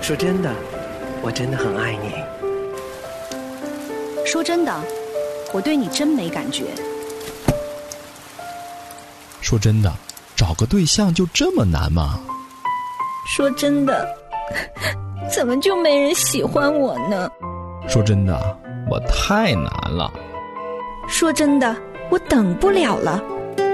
说真的，我真的很爱你。 说真的，我对你真没感觉。 说真的，找个对象就这么难吗？ 说真的，怎么就没人喜欢我呢？ 说真的，我太难了。 说真的，我等不了了。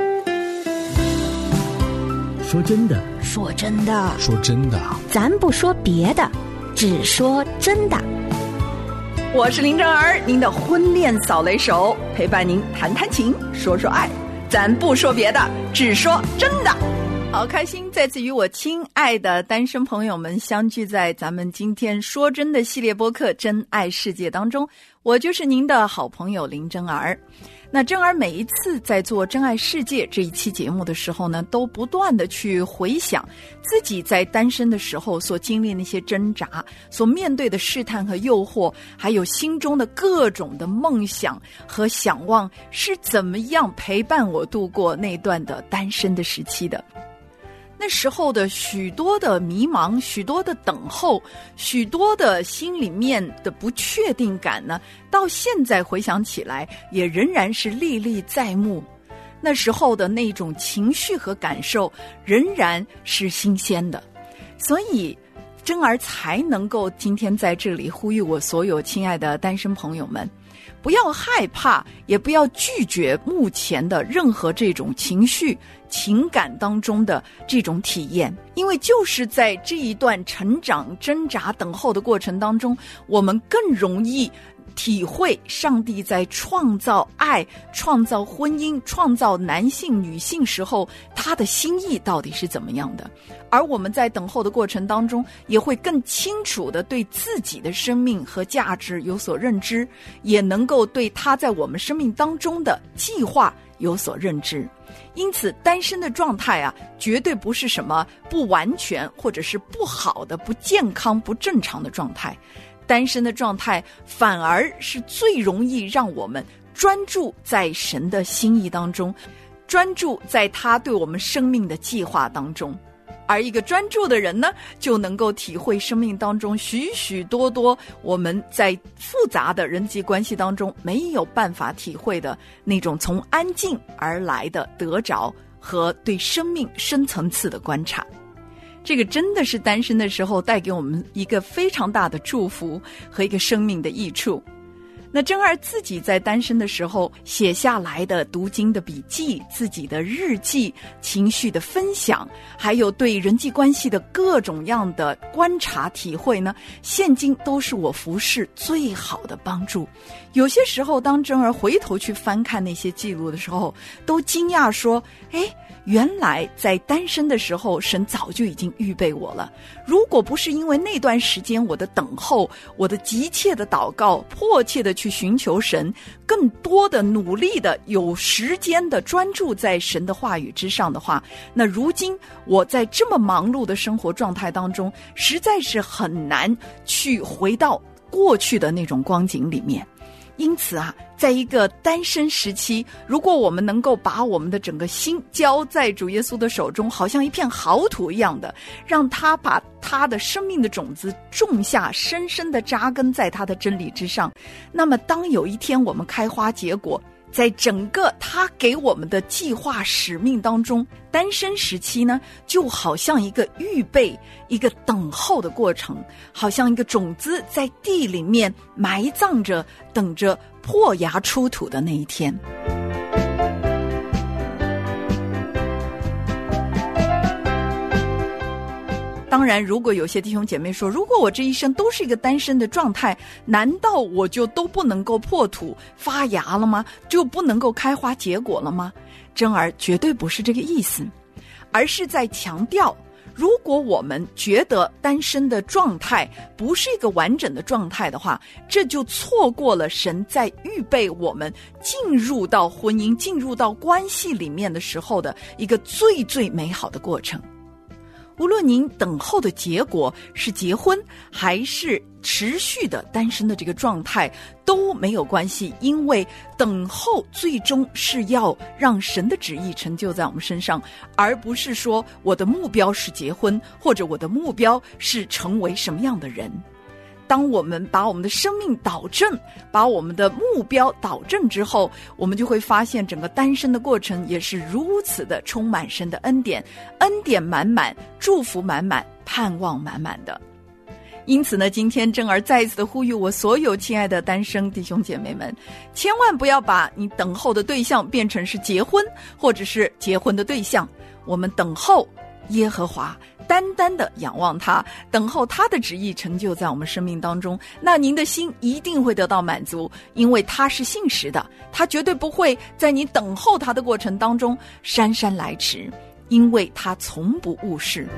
说真的， 说真的， 说真的， 咱不说别的，只说真的。 我是林正儿，您的婚恋扫雷手，陪伴您谈谈情，说说爱，咱不说别的，只说真的。好开心再次与我亲爱的单身朋友们相聚在咱们今天说真的系列播客真爱世界当中，我就是您的好朋友林真儿。那真儿每一次在做真爱世界这一期节目的时候呢，都不断的去回想自己在单身的时候所经历那些挣扎，所面对的试探和诱惑，还有心中的各种的梦想和想望，是怎么样陪伴我度过那段的单身的时期的。那时候的许多的迷茫，许多的等候，许多的心里面的不确定感呢，到现在回想起来也仍然是历历在目。那时候的那种情绪和感受仍然是新鲜的，所以真儿才能够今天在这里呼吁我所有亲爱的单身朋友们，不要害怕，也不要拒绝目前的任何这种情绪情感当中的这种体验，因为就是在这一段成长挣扎等候的过程当中，我们更容易体会上帝在创造爱、创造婚姻、创造男性女性时候他的心意到底是怎么样的。而我们在等候的过程当中，也会更清楚地对自己的生命和价值有所认知，也能够对他在我们生命当中的计划有所认知。因此单身的状态啊，绝对不是什么不完全或者是不好的、不健康、不正常的状态。单身的状态反而是最容易让我们专注在神的心意当中，专注在他对我们生命的计划当中。而一个专注的人呢，就能够体会生命当中许许多多我们在复杂的人际关系当中没有办法体会的那种从安静而来的得着和对生命深层次的观察。这个真的是单身的时候带给我们一个非常大的祝福和一个生命的益处。那真儿自己在单身的时候写下来的读经的笔记、自己的日记、情绪的分享，还有对人际关系的各种样的观察体会呢，现今都是我服侍最好的帮助。有些时候当真儿回头去翻看那些记录的时候，都惊讶说，原来在单身的时候神早就已经预备我了。如果不是因为那段时间我的等候，我的急切的祷告，迫切的去寻求神，更多的努力的有时间的专注在神的话语之上的话，那如今我在这么忙碌的生活状态当中，实在是很难去回到过去的那种光景里面。因此啊，在一个单身时期，如果我们能够把我们的整个心交在主耶稣的手中，好像一片好土一样的，让他把他的生命的种子种下，深深的扎根在他的真理之上，那么当有一天我们开花结果，在整个他给我们的计划使命当中，单身时期呢，就好像一个预备、一个等候的过程，好像一个种子在地里面埋葬着，等着破芽出土的那一天。当然，如果有些弟兄姐妹说，如果我这一生都是一个单身的状态，难道我就都不能够破土发芽了吗？就不能够开花结果了吗？真儿绝对不是这个意思，而是在强调，如果我们觉得单身的状态不是一个完整的状态的话，这就错过了神在预备我们进入到婚姻、进入到关系里面的时候的一个最最美好的过程。 无论您等候的结果是结婚还是持续的单身的这个状态都没有关系，因为等候最终是要让神的旨意成就在我们身上，而不是说我的目标是结婚，或者我的目标是成为什么样的人。当我们把我们的生命导正，把我们的目标导正之后，我们就会发现整个单身的过程也是如此的充满神的恩典，恩典满满，祝福满满，盼望满满的。因此呢，今天珍儿再一次的呼吁我所有亲爱的单身弟兄姐妹们，千万不要把你等候的对象变成是结婚，或者是结婚的对象。我们等候耶和华，单单的仰望他，等候他的旨意成就在我们生命当中，那您的心一定会得到满足，因为他是信实的，他绝对不会在你等候他的过程当中姗姗来迟，因为他从不误事。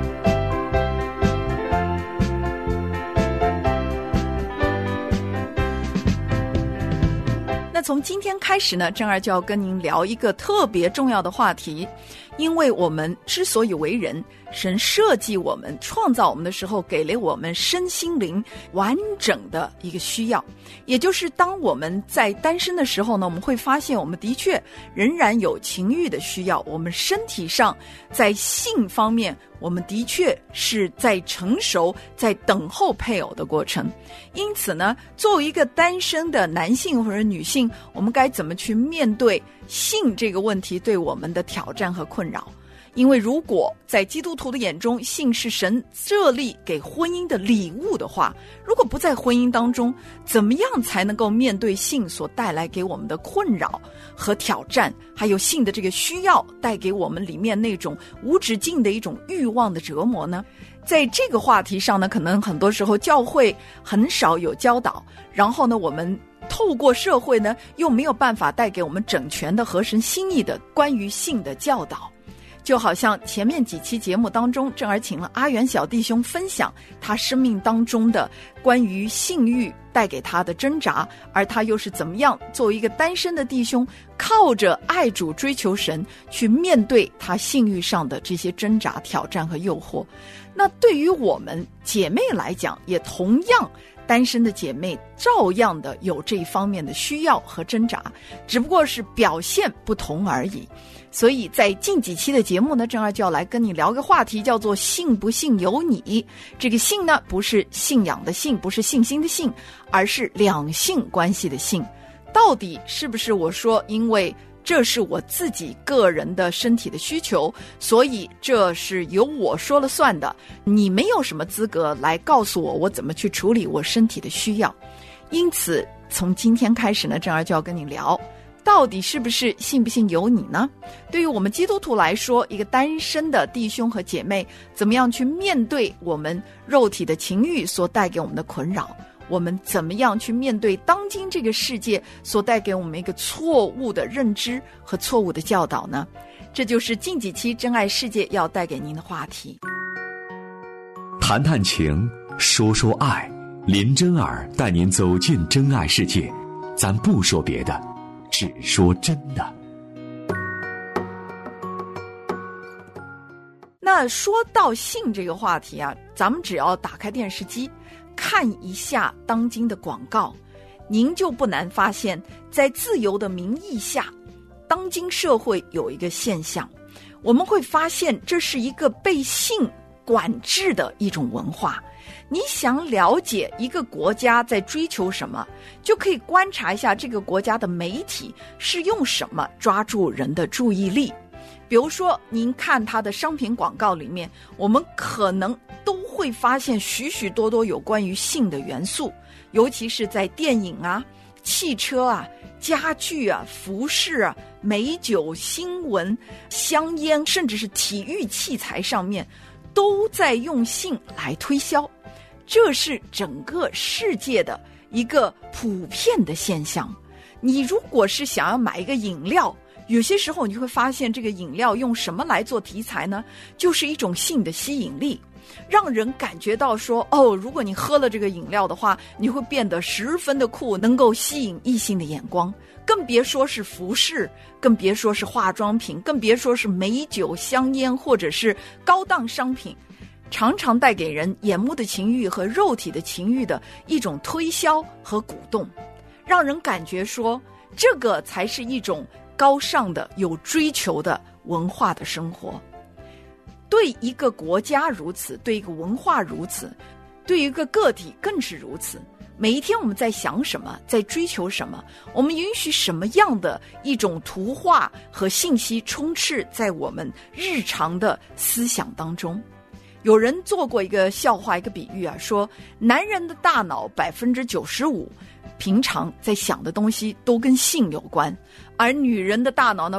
那从今天开始呢，珍儿就要跟您聊一个特别重要的话题，因为我们之所以为人，神设计我们创造我们的时候，给了我们身心灵完整的一个需要，也就是当我们在单身的时候呢，我们会发现我们的确仍然有情欲的需要，我们身体上在性方面我们的确是在成熟，在等候配偶的过程。因此呢，作为一个单身的男性或者女性，我们该怎么去面对性这个问题对我们的挑战和困扰？因为如果在基督徒的眼中，性是神设立给婚姻的礼物的话，如果不在婚姻当中，怎么样才能够面对性所带来给我们的困扰和挑战，还有性的这个需要带给我们里面那种无止境的一种欲望的折磨呢？在这个话题上呢，可能很多时候教会很少有教导，然后呢，我们透过社会呢，又没有办法带给我们整全的合神心意的关于性的教导。就好像前面几期节目当中，珍儿请了阿元小弟兄分享他生命当中的关于性欲带给他的挣扎，而他又是怎么样作为一个单身的弟兄，靠着爱主追求神去面对他性欲上的这些挣扎、挑战和诱惑。那对于我们姐妹来讲，也同样单身的姐妹照样的有这一方面的需要和挣扎，只不过是表现不同而已。所以在近几期的节目呢，珍儿就要来跟你聊个话题，叫做信不信由你。这个信呢，不是信仰的信，不是信心的信，而是两性关系的信。到底是不是我说因为这是我自己个人的身体的需求，所以这是由我说了算的，你没有什么资格来告诉我怎么去处理我身体的需要。因此从今天开始呢，珍儿就要跟你聊，到底是不是信不信由你呢？对于我们基督徒来说，一个单身的弟兄和姐妹，怎么样去面对我们肉体的情欲所带给我们的困扰？我们怎么样去面对当今这个世界所带给我们一个错误的认知和错误的教导呢？这就是近几期真爱世界要带给您的话题。 谈谈情，说说爱，林真儿带您走进真爱世界，咱不说别的，只说真的。 那说到性这个话题啊，咱们只要打开电视机看一下当今的广告，您就不难发现，在自由的名义下，当今社会有一个现象，我们会发现这是一个被性管制的一种文化。你想了解一个国家在追求什么，就可以观察一下这个国家的媒体是用什么抓住人的注意力。比如说您看它的商品广告里面，我们可能都会发现许许多多有关于性的元素，尤其是在电影啊、汽车啊、家具啊、服饰啊、美酒、新闻、香烟，甚至是体育器材上面，都在用性来推销。这是整个世界的一个普遍的现象。你如果是想要买一个饮料，有些时候你会发现这个饮料用什么来做题材呢？就是一种性的吸引力。 让人感觉到说，如果你喝了这个饮料的话，你会变得十分的酷，能够吸引异性的眼光。更别说是服饰，更别说是化妆品，更别说是美酒、香烟或者是高档商品，常常带给人眼目的情欲和肉体的情欲的一种推销和鼓动，让人感觉说这个才是一种高尚的、有追求的文化的生活。对一个国家如此，对一个文化如此，对于一个个体更是如此。每一天我们在想什么，在追求什么，我们允许什么样的一种图画和信息充斥在我们日常的思想当中。有人做过一个笑话，一个比喻说男人的大脑95%平常在想的东西都跟性有关，而女人的大脑呢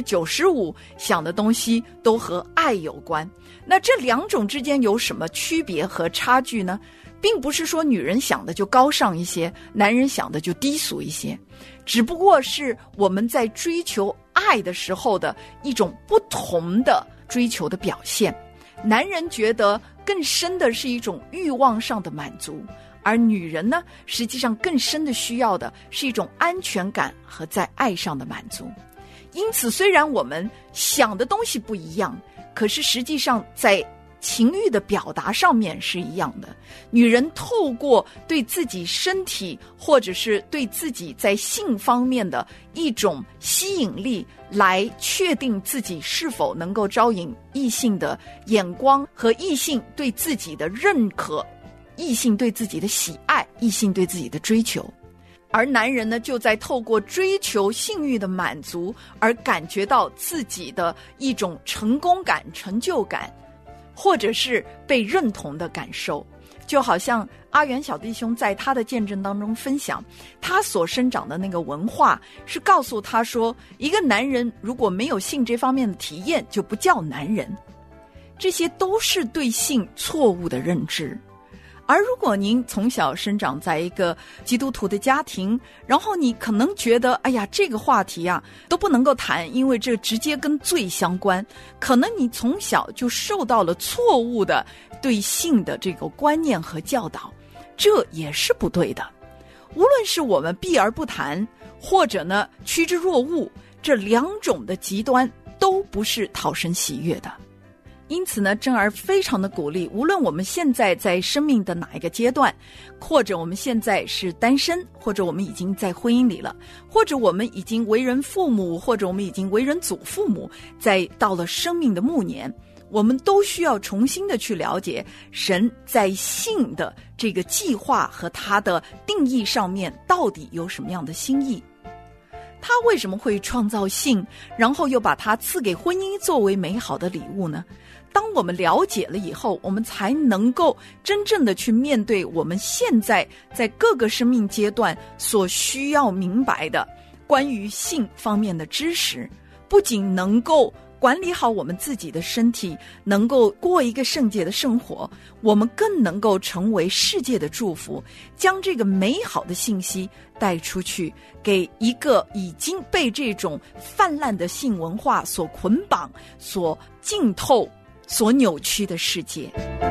95%想的东西都和爱有关。那这两种之间有什么区别和差距呢？并不是说女人想的就高尚一些，男人想的就低俗一些，只不过是我们在追求爱的时候的一种不同的追求的表现。男人觉得更深的是一种欲望上的满足，而女人呢，实际上更深的需要的是一种安全感和在爱上的满足。因此，虽然我们想的东西不一样，可是实际上在情欲的表达上面是一样的。女人透过对自己身体或者是对自己在性方面的一种吸引力，来确定自己是否能够招引异性的眼光和异性对自己的认可，异性对自己的喜爱，异性对自己的追求。而男人呢，就在透过追求性欲的满足而感觉到自己的一种成功感、成就感，或者是被认同的感受。就好像阿元小弟兄在他的见证当中分享，他所生长的那个文化是告诉他说，一个男人如果没有性这方面的体验，就不叫男人。这些都是对性错误的认知。而如果您从小生长在一个基督徒的家庭，然后你可能觉得，哎呀，这个话题啊都不能够谈，因为这直接跟罪相关。可能你从小就受到了错误的对性的这个观念和教导，这也是不对的。无论是我们避而不谈，或者呢趋之若鹜，这两种的极端都不是讨神喜悦的。因此呢，珍儿非常的鼓励，无论我们现在在生命的哪一个阶段，或者我们现在是单身，或者我们已经在婚姻里了，或者我们已经为人父母，或者我们已经为人祖父母，在到了生命的暮年，我们都需要重新的去了解神在性的这个计划和他的定义上面到底有什么样的心意。他为什么会创造性，然后又把它赐给婚姻作为美好的礼物呢？当我们了解了以后，我们才能够真正的去面对我们现在在各个生命阶段所需要明白的关于性方面的知识，不仅能够管理好我们自己的身体，能够过一个圣洁的生活，我们更能够成为世界的祝福，将这个美好的信息带出去，给一个已经被这种泛滥的性文化所捆绑、所浸透、所扭曲的世界。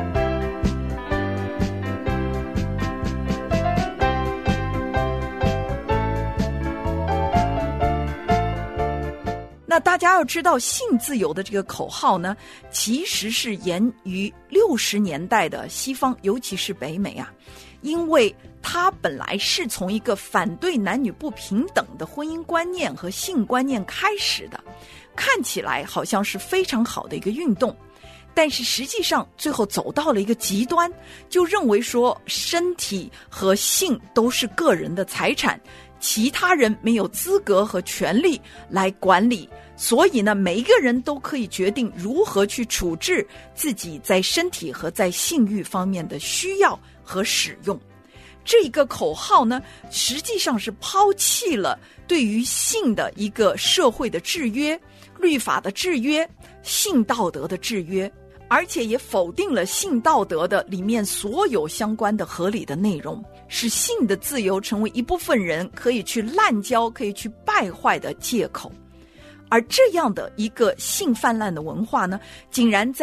那大家要知道，性自由的这个口号呢，其实是源于60年代的西方，尤其是北美啊，因为它本来是从一个反对男女不平等的婚姻观念和性观念开始的，看起来好像是非常好的一个运动，但是实际上最后走到了一个极端，就认为说身体和性都是个人的财产，其他人没有资格和权利来管理，所以呢，每一个人都可以决定如何去处置自己在身体和在性欲方面的需要和使用。这一个口号呢，实际上是抛弃了对于性的一个社会的制约、律法的制约、性道德的制约，而且也否定了性道德的里面所有相关的合理的内容，使性的自由成为一部分人可以去滥交、可以去败坏的借口。而这样的一个性泛滥的文化呢，竟然在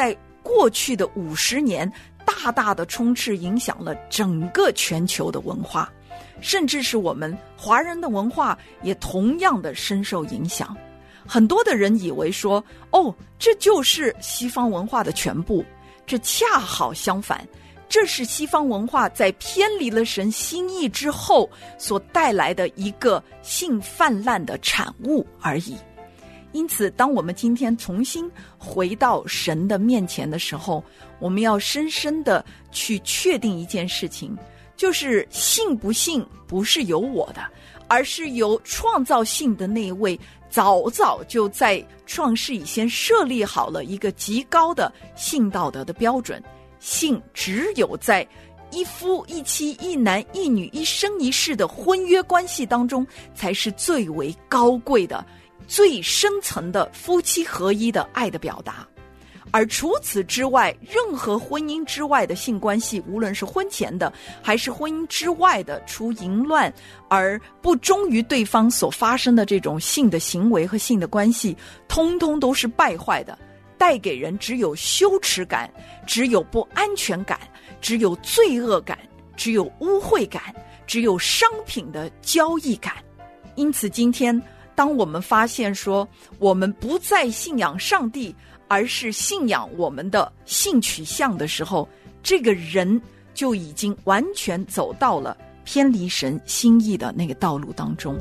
过去的50年大大的充斥影响了整个全球的文化，甚至是我们华人的文化也同样的深受影响。很多的人以为说，这就是西方文化的全部，这恰好相反，这是西方文化在偏离了神心意之后所带来的一个性泛滥的产物而已。因此，当我们今天重新回到神的面前的时候，我们要深深的去确定一件事情，就是信不信不是由我的，而是由创造性的那一位早早就在创世以前设立好了一个极高的性道德的标准。性只有在一夫一妻一男一女一生一世的婚约关系当中，才是最为高贵的最深层的夫妻合一的爱的表达。而除此之外，任何婚姻之外的性关系，无论是婚前的还是婚姻之外的出淫乱而不忠于对方所发生的这种性的行为和性的关系，通通都是败坏的，带给人只有羞耻感，只有不安全感，只有罪恶感，只有污秽感，只有商品的交易感。因此今天当我们发现说，我们不再信仰上帝，而是信仰我们的性取向的时候，这个人就已经完全走到了偏离神心意的那个道路当中。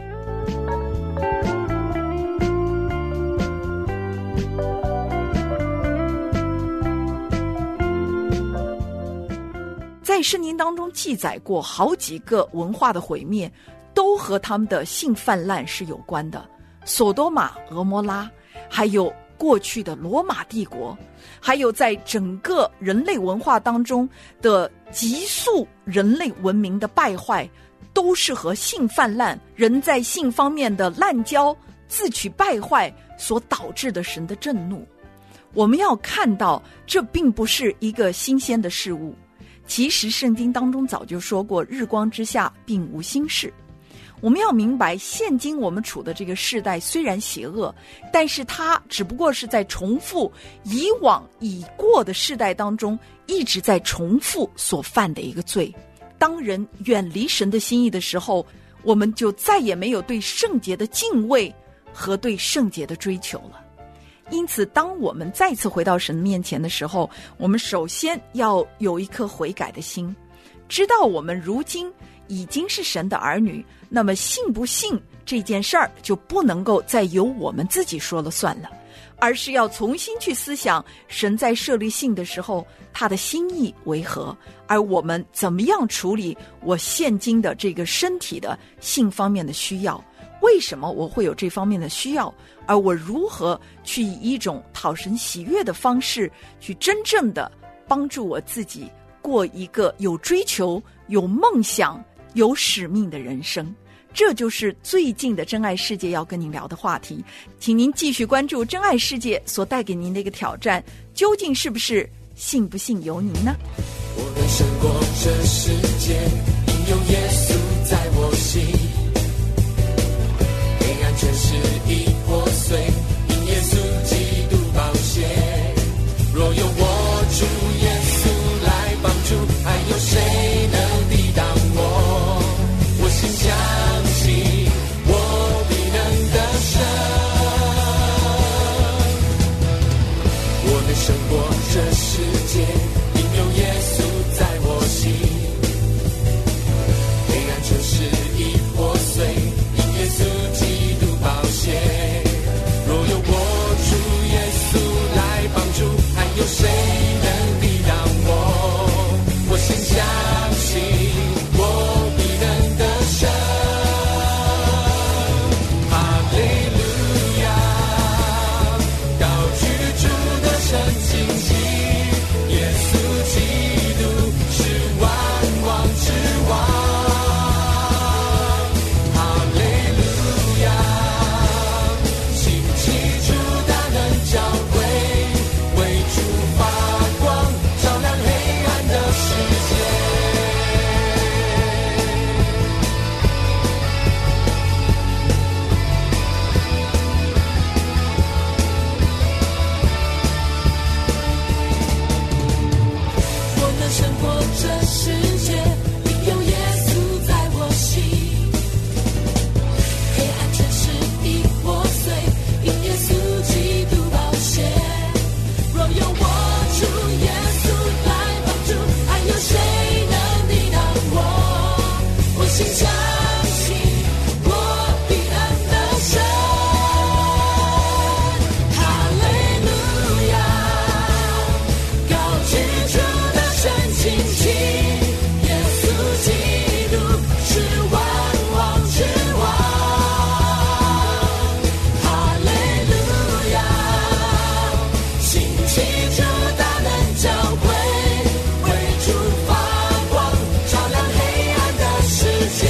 在圣经当中记载过好几个文化的毁灭，都和他们的性泛滥是有关的。索多玛、俄摩拉，还有过去的罗马帝国，还有在整个人类文化当中的急速人类文明的败坏，都是和性泛滥，人在性方面的滥交、自取败坏所导致的神的震怒。我们要看到，这并不是一个新鲜的事物。其实圣经当中早就说过，日光之下并无新事。我们要明白，现今我们处的这个世代虽然邪恶，但是它只不过是在重复以往已过的世代当中一直在重复所犯的一个罪。当人远离神的心意的时候，我们就再也没有对圣洁的敬畏和对圣洁的追求了。因此当我们再次回到神面前的时候，我们首先要有一颗悔改的心，知道我们如今已经是神的儿女，那么信不信这件事儿就不能够再由我们自己说了算了，而是要重新去思想神在设立性的时候他的心意为何，而我们怎么样处理我现今的这个身体的性方面的需要，为什么我会有这方面的需要，而我如何去以一种讨神喜悦的方式去真正的帮助我自己过一个有追求、有梦想、有使命的人生。这就是最近的真爱世界要跟您聊的话题，请您继续关注真爱世界所带给您的一个挑战，究竟是不是信不信由您呢？ 我能胜过这世界，因有耶稣在我心，黑暗权势已破碎，因耶稣基督宝血，若有我主耶稣来帮助，还有谁能抵挡我？我心相信我必能得胜，我能胜过这世界，因有耶稣在我心， 过这世界，因有耶稣在我心。黑暗权势已破碎，因耶稣基督宝血。若有我主耶稣来帮助，还有谁能抵挡我？我心相信我必然得胜。哈利路亚，高举主的神轻轻，耶稣基督是万王之王。哈利路亚，兴起主大能教会，为主发光，照亮黑暗的世界。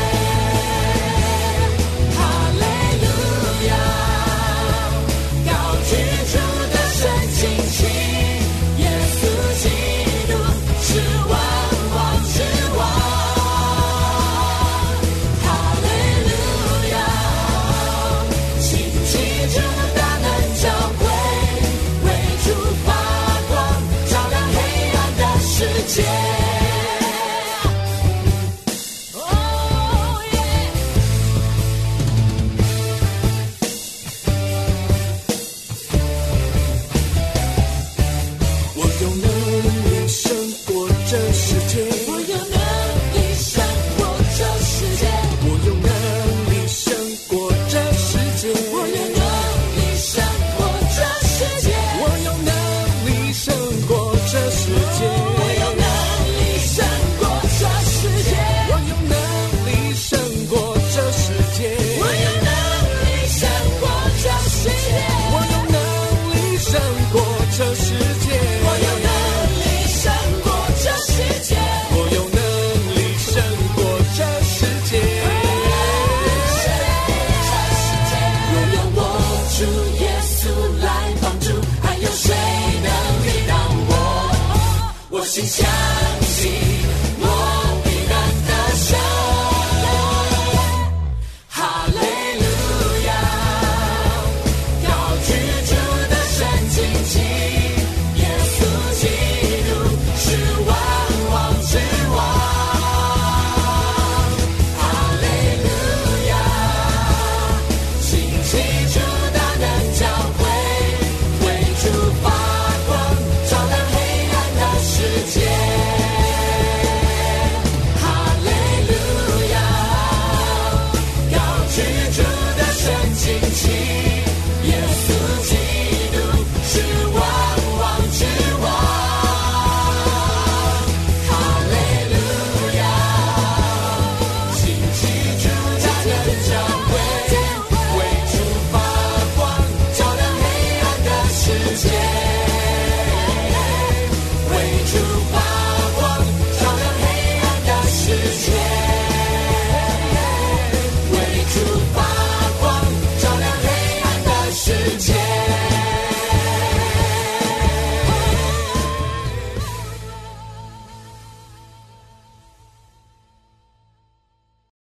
哈利路亚，高举主的神轻轻，耶稣基督是万王之王。哈利路亚，兴起主大能教会，为主发光，照亮黑暗的世界。哦耶！我有能力胜过这世界，